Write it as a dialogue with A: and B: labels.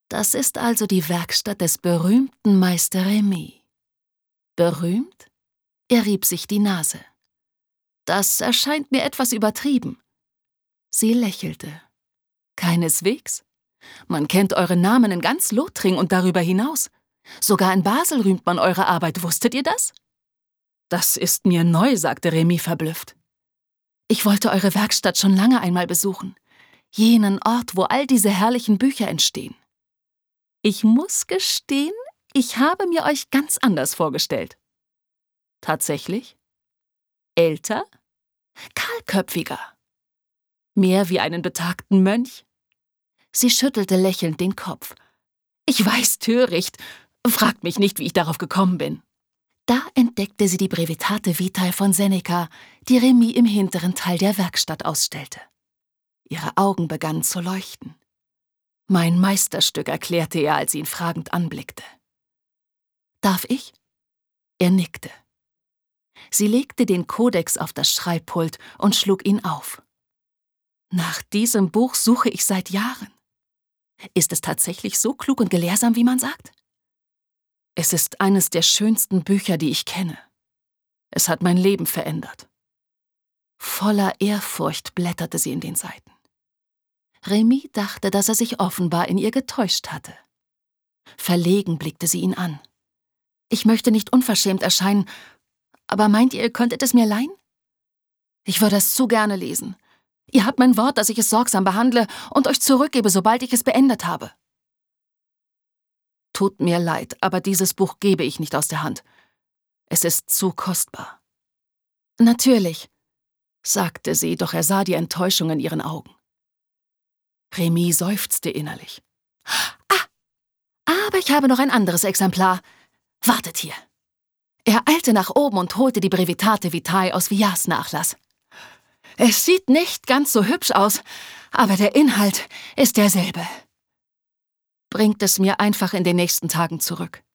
A: Das ist also die Werkstatt des berühmten Meister Remy. Berühmt? Er rieb sich die Nase. Das erscheint mir etwas übertrieben. Sie lächelte. Keineswegs. Man kennt eure Namen in ganz Lothringen und darüber hinaus. Sogar in Basel rühmt man eure Arbeit, wusstet ihr das? Das ist mir neu, sagte Remy verblüfft. Ich wollte eure Werkstatt schon lange einmal besuchen. Jenen Ort, wo all diese herrlichen Bücher entstehen. Ich muss gestehen, ich habe mir euch ganz anders vorgestellt. Tatsächlich? Älter? Kahlköpfiger? Mehr wie einen betagten Mönch? Sie schüttelte lächelnd den Kopf. Ich weiß, töricht. Fragt mich nicht, wie ich darauf gekommen bin. Da entdeckte sie die Brevitate Vitae von Seneca, die Remy im hinteren Teil der Werkstatt ausstellte. Ihre Augen begannen zu leuchten. Mein Meisterstück, erklärte er, als sie ihn fragend anblickte. Darf ich? Er nickte. Sie legte den Kodex auf das Schreibpult und schlug ihn auf. Nach diesem Buch suche ich seit Jahren. Ist es tatsächlich so klug und gelehrsam, wie man sagt? Es ist eines der schönsten Bücher, die ich kenne. Es hat mein Leben verändert. Voller Ehrfurcht blätterte sie in den Seiten. Remy dachte, dass er sich offenbar in ihr getäuscht hatte. Verlegen blickte sie ihn an. Ich möchte nicht unverschämt erscheinen, aber meint ihr könntet es mir leihen? Ich würde es zu gerne lesen. Ihr habt mein Wort, dass ich es sorgsam behandle und euch zurückgebe, sobald ich es beendet habe. Tut mir leid, aber dieses Buch gebe ich nicht aus der Hand. Es ist zu kostbar. Natürlich, sagte sie, doch er sah die Enttäuschung in ihren Augen. Remy seufzte innerlich. Aber ich habe noch ein anderes Exemplar. Wartet hier. Er eilte nach oben und holte die Brevitate Vitae aus Villads Nachlass. Es sieht nicht ganz so hübsch aus, aber der Inhalt ist derselbe. Bringt es mir einfach in den nächsten Tagen zurück.